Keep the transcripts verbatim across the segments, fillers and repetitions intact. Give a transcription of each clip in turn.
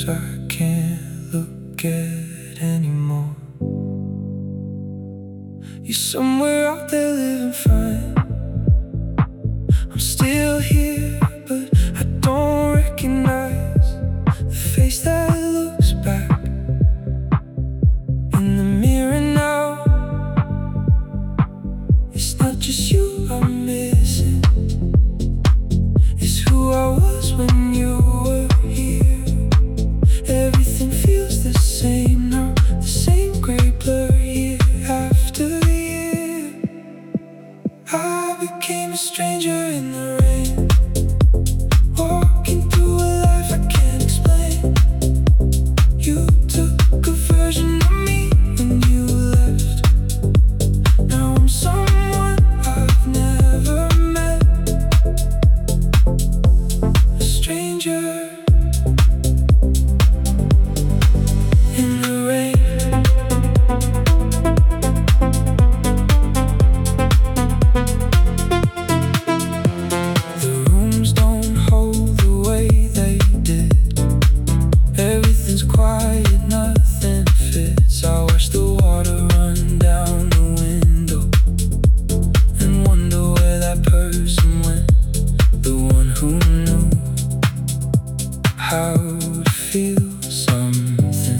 I can't look at anymore. You're somewhere out there living fine. I'm still here, but I don't recognize the face that looks back in the mirror now. It's not just you I'm missing, it's who I was when you were here. Everything feels the same now, the same gray blur year after year. I became a stranger in the rain, walking through a life I can't explain. You took a version of me when you left. Now I'm someone I've never met, a stranger in the rain. The rooms don't hold the way they did. Everything's quiet, nothing fits. I watch the water run down the window and wonder where that person went, the one who knew how to feel something.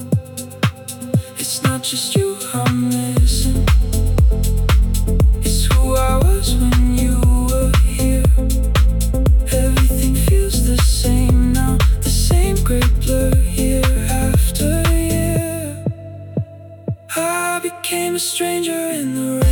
It's not just you I'm missing, it's who I was when you were here. Everything feels the same now, the same gray blur year after year. I became a stranger in the rain.